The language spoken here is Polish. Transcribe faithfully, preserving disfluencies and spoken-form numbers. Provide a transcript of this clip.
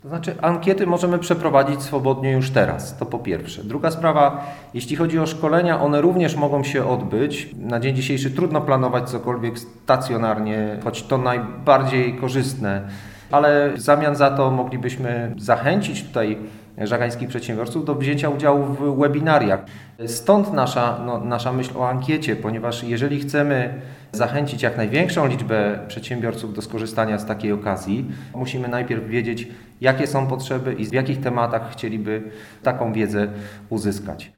To znaczy ankiety możemy przeprowadzić swobodnie już teraz, to po pierwsze. Druga sprawa, jeśli chodzi o szkolenia, one również mogą się odbyć. Na dzień dzisiejszy trudno planować cokolwiek stacjonarnie, choć to najbardziej korzystne, ale w zamian za to moglibyśmy zachęcić tutaj żagańskich przedsiębiorców do wzięcia udziału w webinariach. Stąd nasza, no, nasza myśl o ankiecie, ponieważ jeżeli chcemy zachęcić jak największą liczbę przedsiębiorców do skorzystania z takiej okazji, musimy najpierw wiedzieć, jakie są potrzeby i w jakich tematach chcieliby taką wiedzę uzyskać.